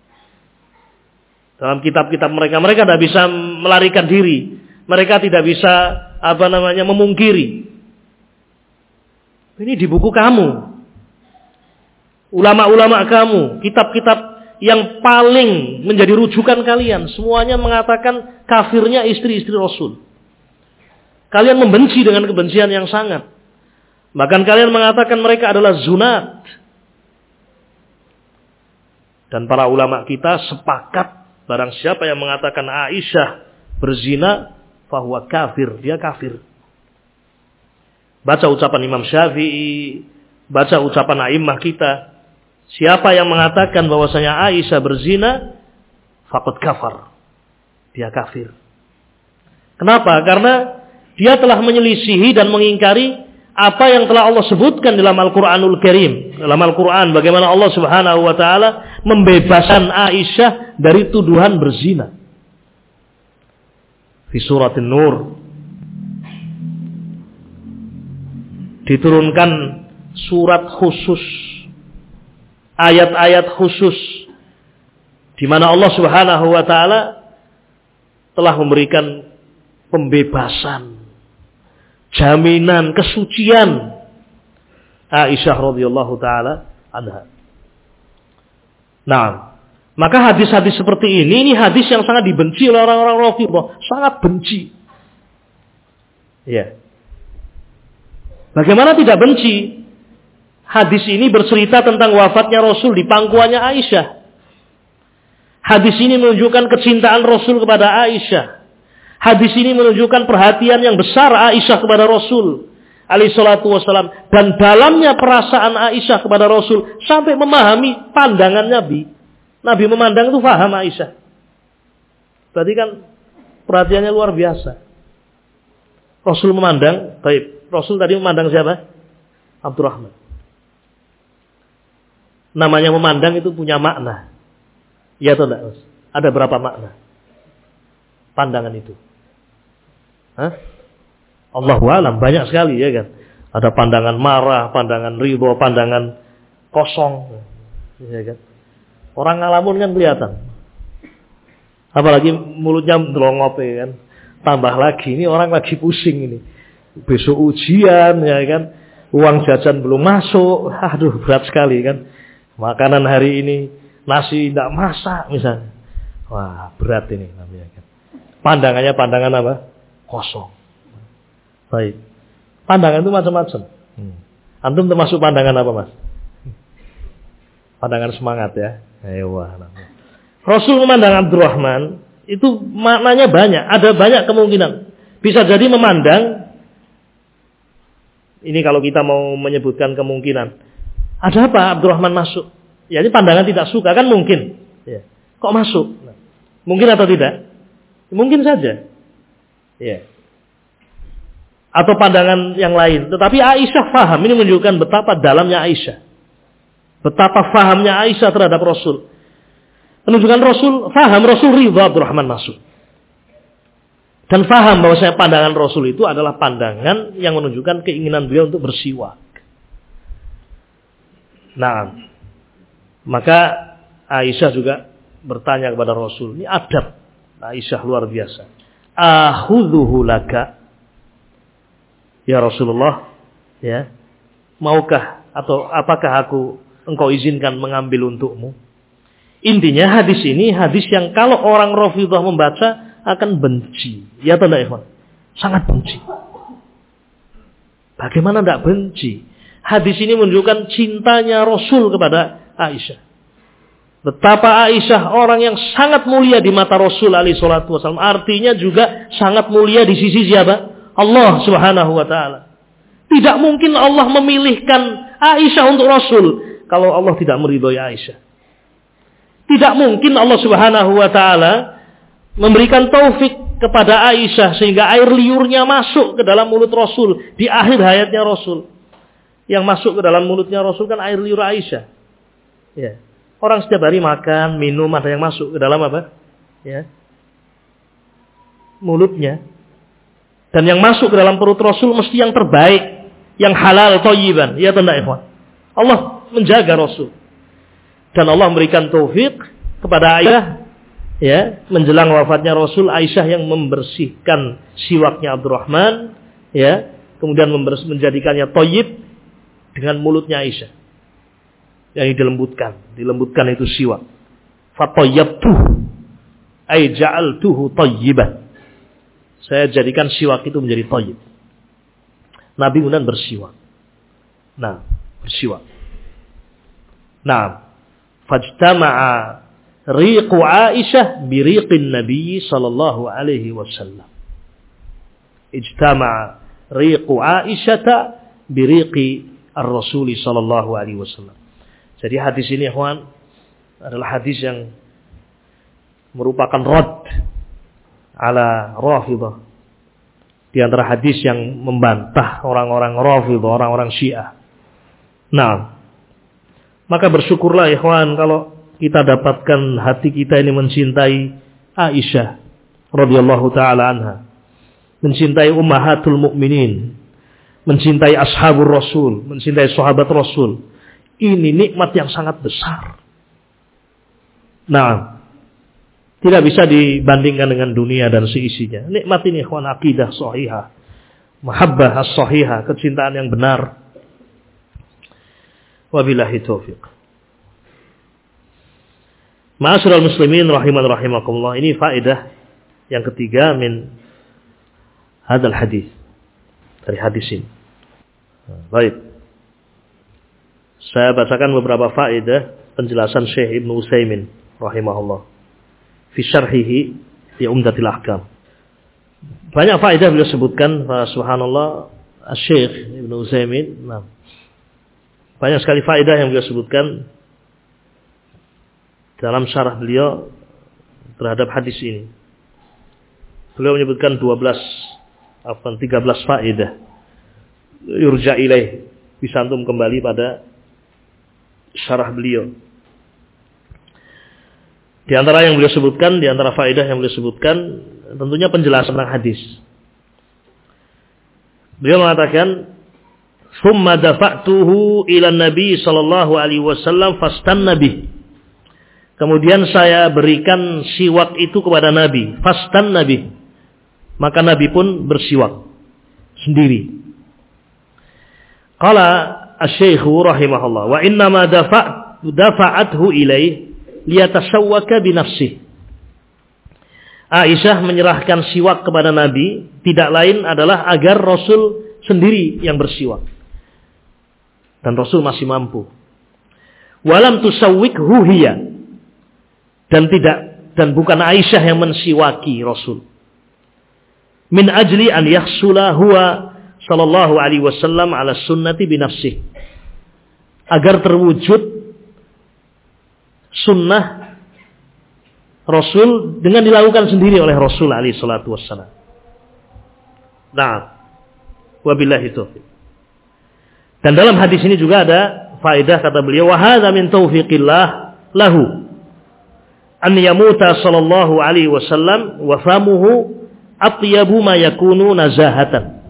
Dalam kitab-kitab mereka, mereka tidak bisa melarikan diri. Mereka tidak bisa memungkiri. Ini di buku kamu. Ulama-ulama kamu, kitab-kitab yang paling menjadi rujukan kalian, semuanya mengatakan kafirnya istri-istri Rasul. Kalian membenci dengan kebencian yang sangat. Bahkan kalian mengatakan mereka adalah zunat. Dan para ulama kita sepakat, barang siapa yang mengatakan Aisyah berzina, fahuwa kafir, dia kafir. Baca ucapan Imam Syafi'i, baca ucapan a'immah kita. Siapa yang mengatakan bahwasanya Aisyah berzina, faqad kafar. Dia kafir. Kenapa? Karena dia telah menyelisihi dan mengingkari apa yang telah Allah sebutkan dalam Al-Quranul Karim. Dalam Al-Quran, bagaimana Allah Subhanahu wa ta'ala membebaskan Aisyah dari tuduhan berzina. Di surat An-Nur diturunkan surat khusus, ayat-ayat khusus, di mana Allah Subhanahu wa ta'ala telah memberikan pembebasan, jaminan kesucian Aisyah radhiyallahu taala anha. Nah, maka hadis-hadis seperti ini hadis yang sangat dibenci oleh orang-orang Rafidhah, sangat benci. Ya. Bagaimana tidak benci? Hadis ini bercerita tentang wafatnya Rasul di pangkuannya Aisyah. Hadis ini menunjukkan kecintaan Rasul kepada Aisyah. Hadis ini menunjukkan perhatian yang besar Aisyah kepada Rasul alaihi salatu wasalam, dan dalamnya perasaan Aisyah kepada Rasul sampai memahami pandangan Nabi. Nabi memandang itu paham Aisyah. Berarti kan perhatiannya luar biasa. Rasul memandang, baik. Rasul tadi memandang siapa? Abdurrahman. Namanya memandang itu punya makna. Ya atau enggak? Ada berapa makna pandangan itu? Hah? Allahu a'lam, banyak sekali ya kan. Ada pandangan marah, pandangan ridho, pandangan kosong, ya kan. Orang ngalamun kan kelihatan. Apalagi mulutnya melongop ya kan. Tambah lagi ini orang lagi pusing ini. Besok ujian ya kan. Uang jajan belum masuk. Aduh berat sekali kan. Makanan hari ini nasi tidak masak misalnya. Wah berat ini namanya kan. Pandangannya pandangan apa? Kosong. Baik. Pandangan itu macam-macam. Antum termasuk pandangan apa mas? Pandangan semangat ya. Wah. Rasul memandang Abdurrahman itu maknanya banyak. Ada banyak kemungkinan. Bisa jadi memandang. Ini kalau kita mau menyebutkan kemungkinan. Ada apa Abdurrahman masuk? Ya ini pandangan tidak suka kan mungkin. Ya. Kok masuk? Mungkin atau tidak? Mungkin saja. Ya. Atau pandangan yang lain. Tetapi Aisyah faham. Ini menunjukkan betapa dalamnya Aisyah. Betapa fahamnya Aisyah terhadap Rasul. Menunjukkan Rasul faham. Rasul ridha Abdurrahman masuk. Dan faham bahwasanya pandangan Rasul itu adalah pandangan yang menunjukkan keinginan beliau untuk bersiwak. Nah, maka Aisyah juga bertanya kepada Rasul. Ini adab Aisyah luar biasa. Akhudhuhu laka. Ya Rasulullah, ya. Maukah atau apakah engkau izinkan mengambil untukmu? Intinya hadis ini hadis yang kalau orang Rafidhah membaca akan benci. Ya atau tidak, Ikhwan? Sangat benci. Bagaimana tidak benci? Hadis ini menunjukkan cintanya Rasul kepada Aisyah. Betapa Aisyah orang yang sangat mulia di mata Rasul alaihi salatu wasallam. Artinya juga sangat mulia di sisi siapa? Allah subhanahu wa ta'ala. Tidak mungkin Allah memilihkan Aisyah untuk Rasul kalau Allah tidak meridhoi Aisyah. Tidak mungkin Allah subhanahu wa ta'ala memberikan taufik kepada Aisyah sehingga air liurnya masuk ke dalam mulut Rasul di akhir hayatnya Rasul. Yang masuk ke dalam mulutnya Rasul kan air liur Aisyah. Ya. Orang setiap hari makan, minum, ada yang masuk ke dalam apa? Ya. Mulutnya. Dan yang masuk ke dalam perut Rasul mesti yang terbaik, yang halal, thayyiban. Ya tanda ikhwan. Allah menjaga Rasul. Dan Allah memberikan taufik kepada Aisyah, ya, menjelang wafatnya Rasul, Aisyah yang membersihkan siwaknya Abdurrahman, ya, kemudian menjadikannya thayyib dengan mulutnya Aisyah. Yang dilembutkan itu siwak. Fatayyabtuhu ay ja'altuhu thayyiban. Saya jadikan siwak itu menjadi thayyib. Nabi kemudian bersiwak. Nah, bersiwak. Nah, fajtama'a riqu Aisyah bi riqin Nabi sallallahu alaihi wasallam. Ijtama'a riqu Aisyah bi riqi ar-Rasul sallallahu alaihi wasallam. Jadi hadis ini, ikhwan, adalah hadis yang merupakan rad ala Rafidhah. Di antara hadis yang membantah orang-orang Rafidhah, orang-orang Syiah. Nah, maka bersyukurlah ikhwan kalau kita dapatkan hati kita ini mencintai Aisyah radhiyallahu taala anha. Mencintai ummahatul mukminin, mencintai ashabur Rasul, mencintai sahabat Rasul. Ini nikmat yang sangat besar. Nah, tidak bisa dibandingkan dengan dunia dan seisinya. Nikmat ini ikhwan akidah sahihah, mahabbah as-sahihah, kecintaan yang benar. Wabillahi taufiq. Ma'asyiral muslimin rahiman rahimakumullah. Ini faedah yang ketiga min hadal hadis. Dari hadis ini. Baik. Saya bacakan beberapa faedah penjelasan Syekh Ibnu Utsaimin rahimahullah fi syarhihi fi Umdatil Ahkam. Banyak faedah beliau sebutkan, subhanallah, Syekh Ibnu Utsaimin. Nah, banyak sekali faedah yang beliau sebutkan dalam syarah beliau terhadap hadis ini. Beliau menyebutkan 13 faedah. Yurja ilaih, bisa antum kembali pada syarah beliau. Di antara yang beliau sebutkan, di antara faedah yang beliau sebutkan, tentunya penjelasan tentang hadis. Beliau mengatakan, "Tsumma dafa'tuhu ila Nabi sallallahu alaihi wasallam fastanna bih." Kemudian saya berikan siwak itu kepada Nabi. Fastan Nabi. Maka Nabi pun bersiwak sendiri. Qala asy-syaikh rahimahullah wa innama dafa'athu ilaih liyatasawwaka bi nafsihi. Aisyah menyerahkan siwak kepada Nabi tidak lain adalah agar Rasul sendiri yang bersiwak. Dan Rasul masih mampu. Walam tusawwikhu hiya. Dan bukan Aisyah yang mensiwaki Rasul. Min ajli an yahsula huwa sallallahu alaihi wasallam ala sunnati binafsih. Agar terwujud sunnah Rasul dengan dilakukan sendiri oleh Rasul alaihi salatu wassalam. Nah, wabillahi taufiq. Dan dalam hadis ini juga ada faedah, kata beliau, wa hadza min taufiqillah lahu an yamuta sallallahu alaihi wasallam wa famuhu atyabu ma yakunu nazahatan.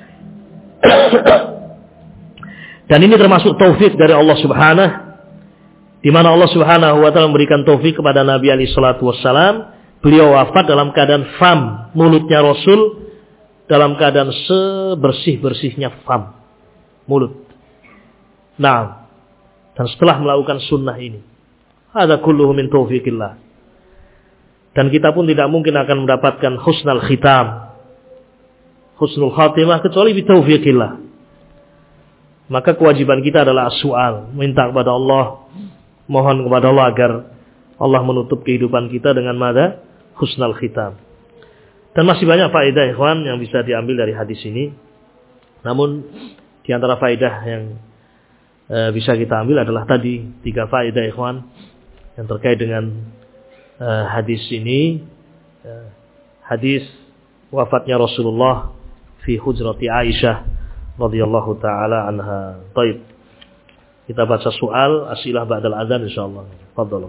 Dan ini termasuk taufik dari Allah Subhanahu, di mana Allah Subhanahu wa taala memberikan taufik kepada Nabi alaihi salatu wassalam. Beliau wafat dalam keadaan fam, mulutnya Rasul dalam keadaan sebersih-bersihnya fam, mulut. Nah, dan setelah melakukan sunnah ini, hadza kulluhu min taufiqillah. Dan kita pun tidak mungkin akan mendapatkan husnul khitam, husnul khatimah, kecuali bi taufiqillah. Maka kewajiban kita adalah as-su'al, minta kepada Allah, mohon kepada Allah agar Allah menutup kehidupan kita dengan mada husnul khitam. Dan masih banyak faedah ikhwan yang bisa diambil dari hadis ini. Namun di antara faedah yang bisa kita ambil adalah tadi 3 faedah ikhwan yang terkait dengan hadis ini. Hadis wafatnya Rasulullah fi hujrati Aisyah radhiyallahu taala anha. Baik. Kita baca soal asilah ba'dal adzan insyaallah. Fadhal.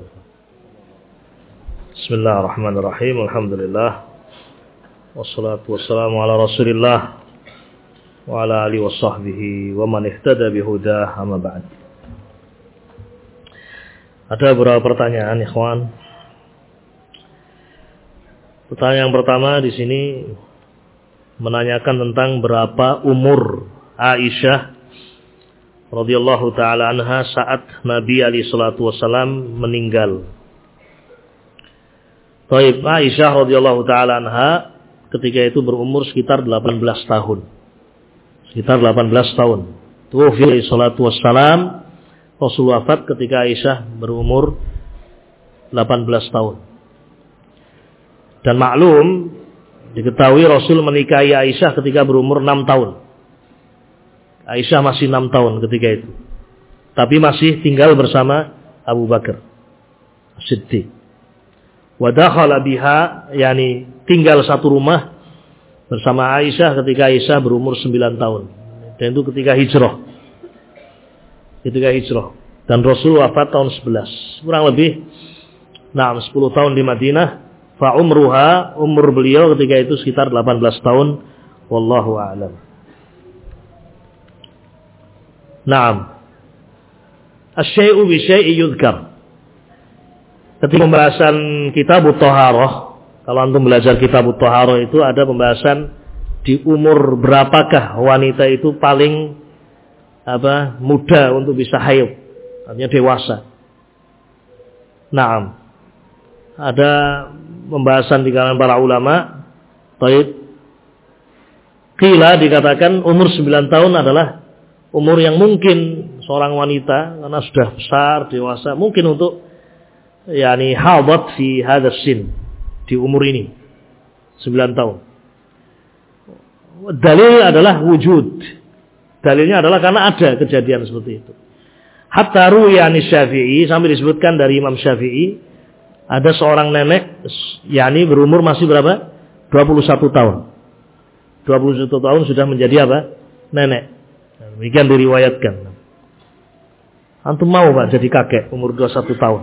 Bismillahirrahmanirrahim. Alhamdulillah. Wassalatu wassalamu ala Rasulillah wa ala alihi washabbihi wa man ihtada bihudah, amma ba'd. Ada beberapa pertanyaan ikhwan. Pertanyaan yang pertama di sini menanyakan tentang berapa umur Aisyah radhiyallahu taala anha saat Nabi alaihi salatu wasallam meninggal. Baik, Aisyah radhiyallahu taala anha ketika itu berumur sekitar 18 tahun. Sekitar 18 tahun. Tuwfi alaihi salatu wassalam, Rasul wafat ketika Aisyah berumur 18 tahun. Dan maklum diketahui Rasul menikahi Aisyah ketika berumur 6 tahun. Aisyah masih 6 tahun ketika itu. Tapi masih tinggal bersama Abu Bakar Siddiq. Wa dakhala biha, yani tinggal satu rumah bersama Aisyah ketika Aisyah berumur 9 tahun. Dan itu ketika hijrah. Dan Rasul wafat tahun 11. Kurang lebih 10 tahun di Madinah. Fa umruha, umur beliau ketika itu sekitar 18 tahun. Wallahu a'lam. Naam. Asy-syai'u bi syai'i yudhkar. Ketika pembahasan kitab Thaharah, kalau antum belajar kitab Thaharah itu ada pembahasan di umur berapakah wanita itu paling muda untuk bisa haid, artinya dewasa. Naam. Ada pembahasan di kalangan para ulama. Baik. Qila dikatakan umur 9 tahun adalah umur yang mungkin seorang wanita karena sudah besar, dewasa, mungkin untuk hadat fi hadzal sin, di umur ini 9 tahun. Dalil adalah wujud. Dalilnya adalah karena ada kejadian seperti itu. Hatta ruwiya Syafi'i, sampai disebutkan dari Imam Syafi'i, ada seorang nenek berumur masih berapa? 21 tahun. 21 tahun sudah menjadi nenek. Demikian diriwayatkan. Antum mau Pak jadi kakek umur 21 tahun?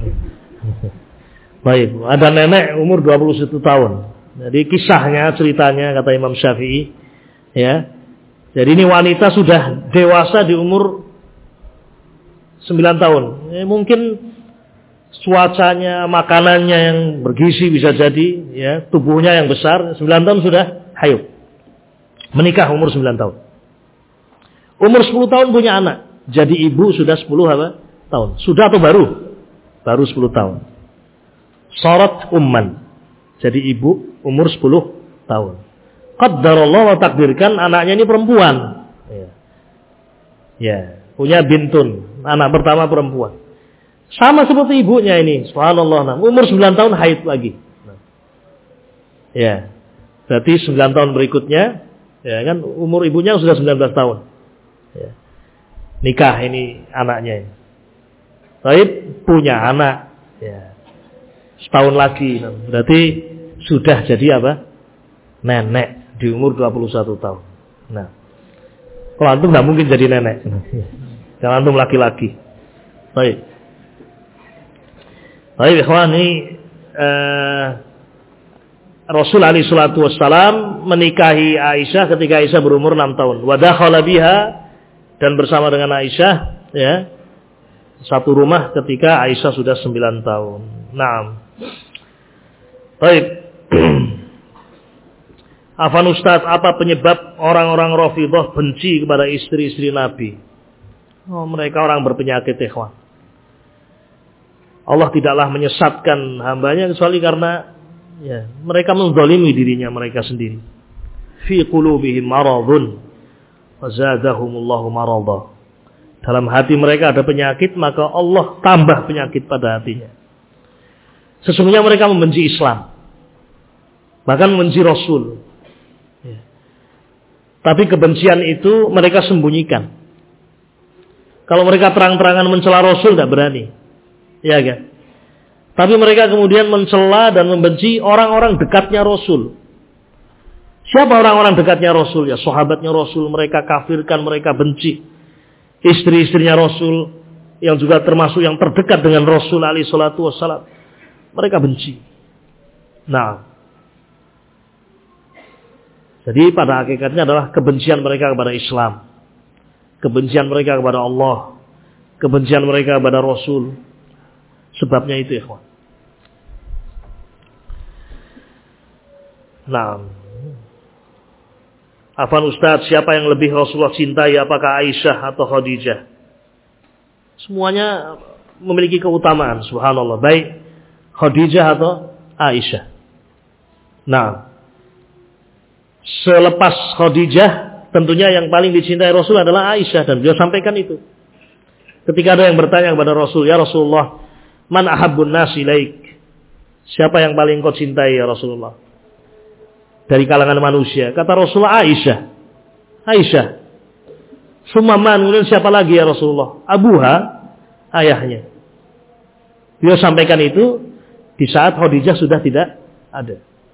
Baik, ada nenek umur 21 tahun. Jadi kisahnya, ceritanya kata Imam Syafi'i, ya. Jadi ini wanita sudah dewasa di umur 9 tahun. Mungkin cuacanya, makanannya yang bergizi bisa jadi, ya, tubuhnya yang besar, 9 tahun sudah hayub. Menikah umur 9 tahun. Umur 10 tahun punya anak. Jadi ibu sudah 10 tahun. Sudah atau baru? Baru 10 tahun. Sarat umman. Jadi ibu umur 10 tahun. Qaddarallah wa takdirkan anaknya ini perempuan. Ya, punya bintun, anak pertama perempuan. Sama seperti ibunya ini, subhanallah. Umur 9 tahun haid lagi. Ya. Berarti 9 tahun berikutnya, ya kan, umur ibunya sudah 19 tahun. Ya. Nikah ini anaknya ini. Haid punya anak, ya. Setahun lagi, berarti sudah jadi apa? Nenek di umur 21 tahun. Nah, kalau antum nggak mungkin jadi nenek. Kalau antum laki-laki. Baik. Baik, ikhwan, ini Rasul alaihi salatu wassalam menikahi Aisyah ketika Aisyah berumur 6 tahun. Wa dakhala biha, dan bersama dengan Aisyah, ya, satu rumah ketika Aisyah sudah 9 tahun. Naam. Baik. Afan Ustaz, apa penyebab orang-orang Rafidhah benci kepada istri-istri Nabi? Oh, mereka orang berpenyakit, ikhwan. Allah tidaklah menyesatkan hambanya kecuali karena, ya, mereka menzalimi dirinya mereka sendiri. Fi qulubihim maradun wa zadahumullahu marada. Dalam hati mereka ada penyakit, maka Allah tambah penyakit pada hatinya. Sesungguhnya mereka membenci Islam, bahkan membenci Rasul. Ya. Tapi kebencian itu mereka sembunyikan. Kalau mereka terang-terangan mencela Rasul, tidak berani. Ya kan? Tapi mereka kemudian mencela dan membenci orang-orang dekatnya Rasul. Siapa orang-orang dekatnya Rasul? Ya, sahabatnya Rasul, mereka kafirkan, mereka benci. Istri-istrinya Rasul, yang juga termasuk yang terdekat dengan Rasul alaihi salatu wassalam, mereka benci. Nah, jadi pada hakikatnya adalah kebencian mereka kepada Islam, kebencian mereka kepada Allah, kebencian mereka kepada Rasul. Sebabnya itu, ikhwan. Nah, Afan Ustaz, siapa yang lebih Rasulullah cintai, apakah Aisyah atau Khadijah? Semuanya memiliki keutamaan, subhanallah, baik Khadijah atau Aisyah. Nah, selepas Khadijah, tentunya yang paling dicintai Rasul adalah Aisyah, dan beliau sampaikan itu. Ketika ada yang bertanya kepada Rasul, ya Rasulullah, man ahabbun nasi ilaik? Siapa yang paling kau cintai ya Rasulullah? Dari kalangan manusia. Kata Rasulullah, Aisyah. Aisyah. Summaman, kemudian siapa lagi ya Rasulullah? Abuha, ayahnya. Beliau sampaikan itu di saat Khadijah sudah tidak ada.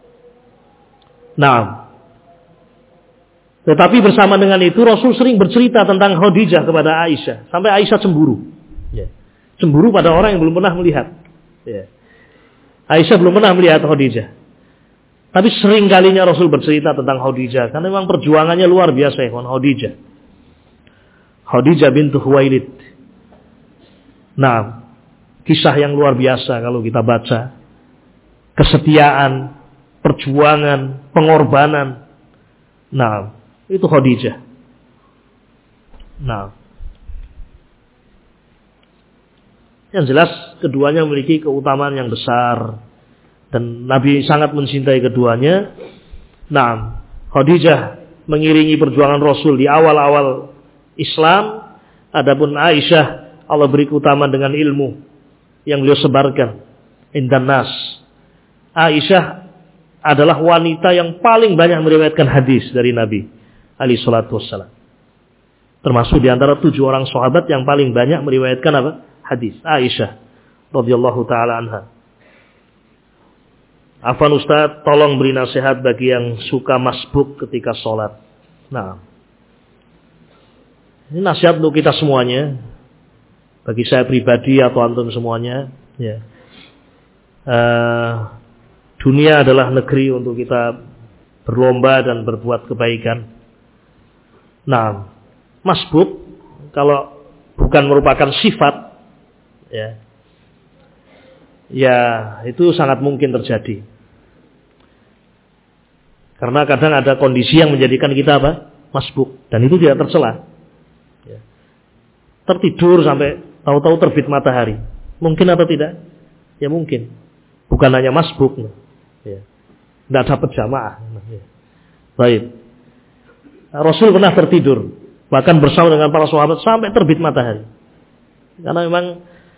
Nah, tetapi bersama dengan itu Rasul sering bercerita tentang Khadijah kepada Aisyah, sampai Aisyah cemburu. Ya. Cemburu pada orang yang belum pernah melihat. Ya. Aisyah belum pernah melihat Khadijah. Tapi sering kalinya Rasul bercerita tentang Khadijah, karena memang perjuangannya luar biasa, ya, Khadijah. Khadijah bintu Khuwailid. Nah, kisah yang luar biasa kalau kita baca. Kesetiaan, perjuangan, pengorbanan. Nah, itu Khadijah. Nah, yang jelas keduanya memiliki keutamaan yang besar, dan Nabi sangat mencintai keduanya. Nah, Khadijah mengiringi perjuangan Rasul di awal-awal Islam. Adapun Aisyah, Allah beri keutamaan dengan ilmu yang beliau sebarkan indan nas. Aisyah adalah wanita yang paling banyak meriwayatkan hadis dari Nabi alaihi salatu wassalam. Termasuk di antara 7 orang sahabat yang paling banyak meriwayatkan apa? Hadis. Aisyah radhiyallahu taala anha. Afan Ustaz, tolong beri nasihat bagi yang suka masbuk ketika sholat. Nah, ini nasihat untuk kita semuanya. Bagi saya pribadi atau antum semuanya. Ya. Dunia adalah negeri untuk kita berlomba dan berbuat kebaikan. Nah, masbuk kalau bukan merupakan sifat, ya, ya itu sangat mungkin terjadi. Karena kadang ada kondisi yang menjadikan kita apa? Masbuk. Dan itu tidak tercela. Ya. Tertidur sampai tahu-tahu terbit matahari. Mungkin atau tidak? Ya mungkin. Bukan hanya masbuk. Ya. Tidak dapat jamaah. Ya. Baik. Rasul pernah tertidur. Bahkan bersama dengan para sahabat sampai terbit matahari. Karena memang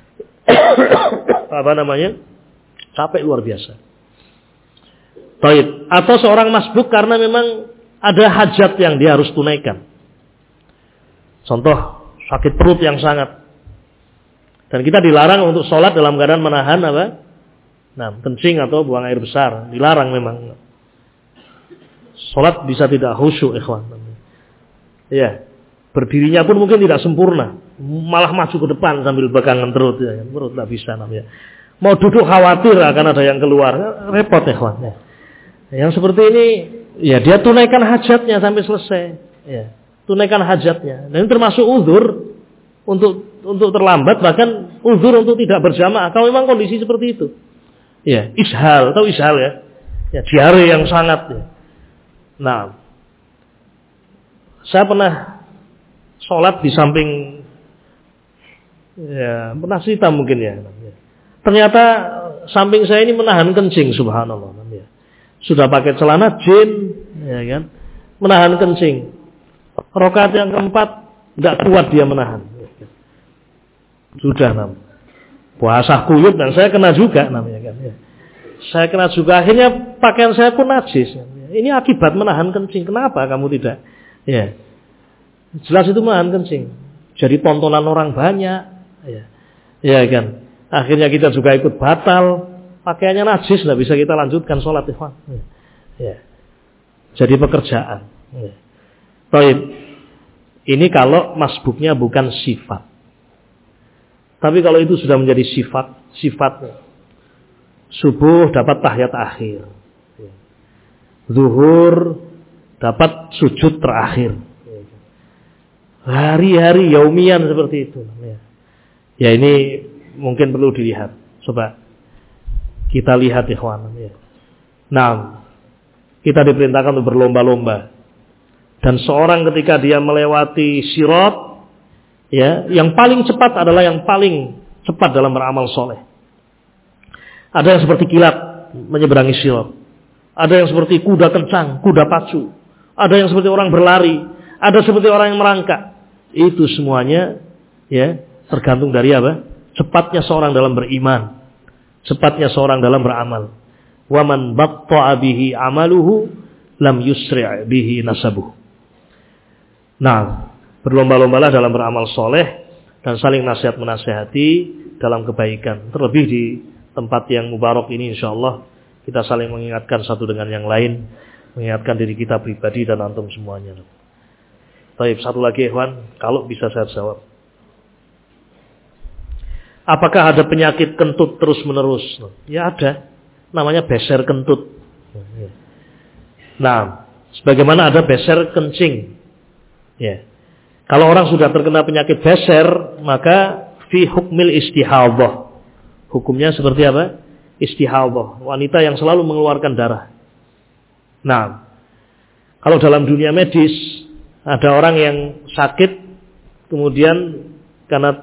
capek luar biasa. Baik. Atau seorang masbuk karena memang ada hajat yang dia harus tunaikan. Contoh, sakit perut yang sangat. Dan kita dilarang untuk sholat dalam keadaan menahan apa? Nah, kencing atau buang air besar. Dilarang memang. Sholat bisa tidak khusyuk, ikhwan. Ya. Berdirinya pun mungkin tidak sempurna. Malah maju ke depan sambil pegangan perut. Ya. Perut tidak bisa namanya. Mau duduk khawatir akan ada yang keluar. Repot, ikhwan. Ya. Yang seperti ini, ya dia tunaikan hajatnya sampai selesai. Ya. Tunaikan hajatnya. Dan ini termasuk uzur untuk terlambat, bahkan uzur untuk tidak berjamaah. Kalau memang kondisi seperti itu. Ya, ishal, tahu ishal ya? Ya, diare yang sangat. Ya. Nah, saya pernah sholat di samping, ya, pernah cerita mungkin ya. Ternyata samping saya ini menahan kencing, subhanallah. Ya. Sudah pakai celana jin, ya kan? Menahan kencing. Rakaat yang keempat tidak kuat dia menahan. Sudah puasa kuyup dan saya kena juga namanya kan. Ya. Saya kena juga, akhirnya pakaian saya pun najis. Ini akibat menahan kencing. Kenapa kamu tidak? Ya. Jelas itu menahan kencing. Jadi tontonan orang banyak. Ya. Ya kan. Akhirnya kita juga ikut batal. Pakaiannya najis, tidak bisa kita lanjutkan sholat. Ya. Jadi pekerjaan. Ya. Baik. Ini kalau masbuknya bukan sifat. Tapi kalau itu sudah menjadi sifatnya. Subuh dapat tahiyat akhir. Zuhur dapat sujud terakhir. Hari-hari yaumian seperti itu. Ya ini mungkin perlu dilihat. Coba kita lihat ikhwan. Nah, kita diperintahkan untuk berlomba-lomba. Dan seorang ketika dia melewati sirat, ya, yang paling cepat adalah yang paling cepat dalam beramal soleh. Ada yang seperti kilat menyeberangi sirat. Ada yang seperti kuda kencang, kuda pacu. Ada yang seperti orang berlari. Ada seperti orang yang merangkak. Itu semuanya ya tergantung dari apa? Cepatnya seorang dalam beriman. Cepatnya seorang dalam beramal. Wa man batta'a bihi amaluhu lam yusri' bihi nasabuh. Nah, berlomba-lombalah dalam beramal soleh dan saling nasihat menasihati dalam kebaikan. Terlebih di tempat yang mubarak ini insyaallah kita saling mengingatkan satu dengan yang lain, mengingatkan diri kita pribadi dan antum semuanya. Baik, satu lagi ikhwan, kalau bisa saya jawab. Apakah ada penyakit kentut terus-menerus? Ya ada. Namanya beser kentut. Nah, sebagaimana ada beser kencing. Ya. Kalau orang sudah terkena penyakit beser, maka fi hukmil istihadhah. Hukumnya seperti apa? Istihadhah, wanita yang selalu mengeluarkan darah. Nah, kalau dalam dunia medis ada orang yang sakit, kemudian karena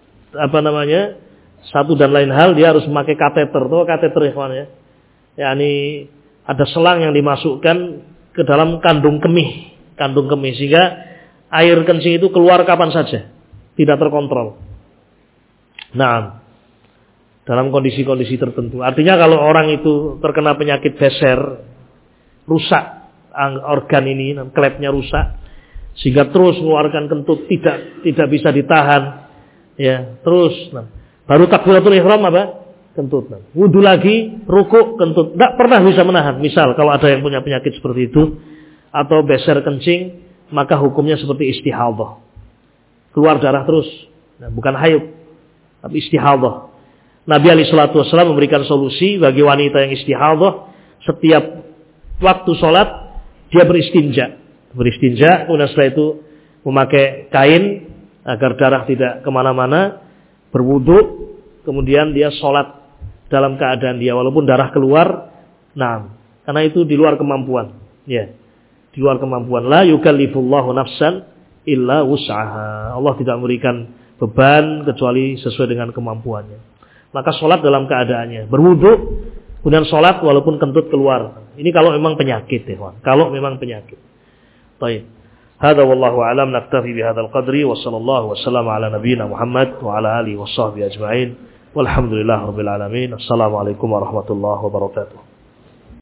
satu dan lain hal dia harus memakai kateter. Tahu kateter ikhwan ya? Yani ada selang yang dimasukkan ke dalam kandung kemih sehingga air kencing itu keluar kapan saja, tidak terkontrol. Nah, dalam kondisi-kondisi tertentu. Artinya kalau orang itu terkena penyakit beser, rusak organ ini, klepnya rusak, sehingga terus mengeluarkan kentut, tidak bisa ditahan, ya terus. Baru takbiratul ihram apa? Kentut. Wudu lagi, rukuk, kentut. Tidak pernah bisa menahan. Misal kalau ada yang punya penyakit seperti itu, atau beser kencing, maka hukumnya seperti istihadhah. Keluar darah terus. Nah, bukan haid, tapi istihadhah. Nabi SAW memberikan solusi bagi wanita yang istihadhah. Setiap waktu sholat dia beristinja, kemudian setelah itu memakai kain agar darah tidak kemana-mana, berwudu, kemudian dia sholat dalam keadaan dia walaupun darah keluar, nah, karena itu di luar kemampuan, ya. Di luar kemampuan. La yukallifullahu nafsan illa wus'aha. Allah tidak memberikan beban kecuali sesuai dengan kemampuannya. Maka sholat dalam keadaannya. Berwudu, kemudian sholat walaupun kentut keluar. Ini kalau memang penyakit, ya. Kalau memang penyakit. Baik. Hadza wallahu a'lam, naktafi bihadzal qadri wa sallallahu wasallam ala nabiyyina Muhammad wa ala alihi washabbihi ajma'in. Walhamdulillahirabbil alamin. Assalamualaikum warahmatullahi wabarakatuh.